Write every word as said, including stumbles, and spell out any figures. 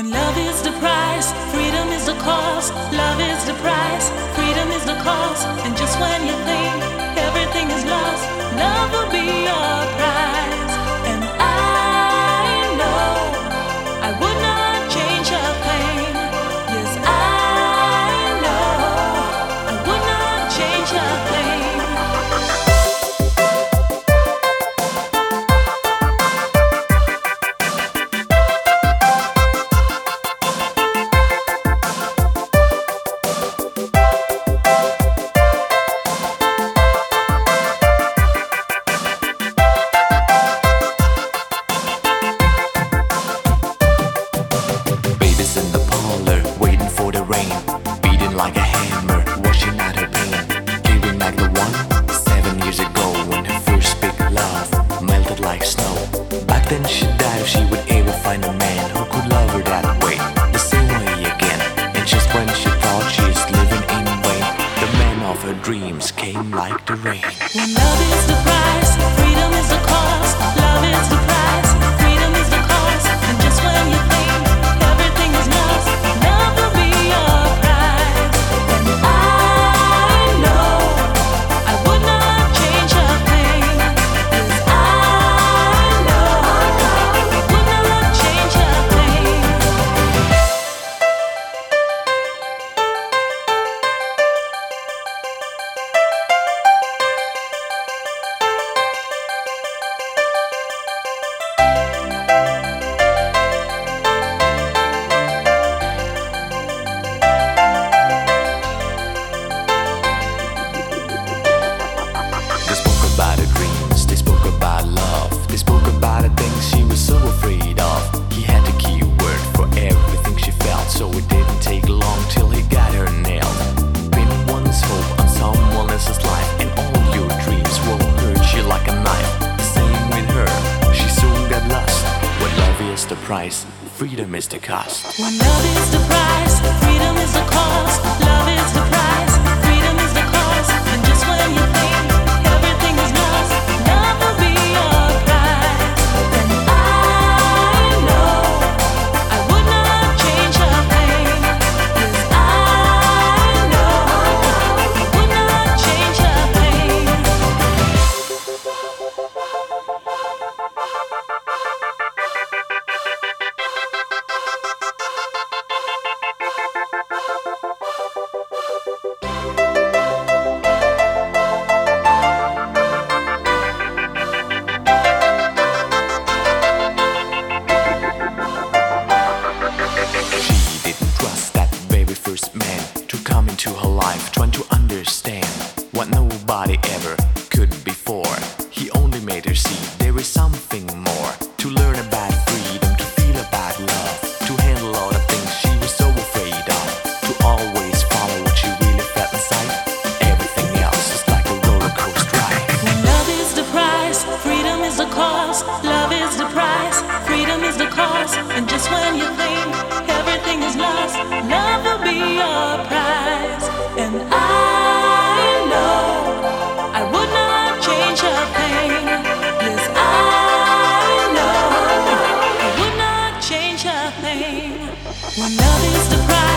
When love is the price, freedom is the cost. Love is the price, freedom is the cost. And just when you think everything is lost, love will be your prize. And I know I would not change a thing. Yes, I know I would not change a thing. In the parlor, waiting for the rain, beating like a hammer, washing out her pain, giving like the one seven years ago when her first big love melted like snow. Back then she died if she would ever find a man who could love her that way, the same way again. And just when she thought she's living in vain, the man of her dreams came like the rain. When love is the price, freedom is the cost. Love is the price, freedom is the cost. And just when you think everything is lost, love will be your prize. And I know I would not change a thing. Yes, I know I would not change a thing. They spoke about her dreams, they spoke about love, they spoke about the things she was so afraid of. He had the key word for everything she felt, so it didn't take long till he got her nailed. Pin one's hope on someone else's life, and all your dreams will hurt you like a knife. Same with her, she soon got lost. When love is the price, freedom is the cost. When love is the price, freedom is the cost. Love is the price, freedom is the cost. And just when you think everything is lost, love will be your prize. And I know I would not change a thing. Yes, I know I would not change a thing. She didn't trust that very first man to come into her life, trying to understand what nobody ever could before. He only made her see there is something more, to learn about freedom, to feel about love, to handle all the things she was so afraid of, to always follow what she really felt inside. Everything else is like a roller coaster ride. When love is the price, freedom is the cost. Love is the price, freedom is the cost. And just when you think everything is lost, love will be your prize. And I know I would not change a thing. Yes, I know I would not change a thing. When love is the price.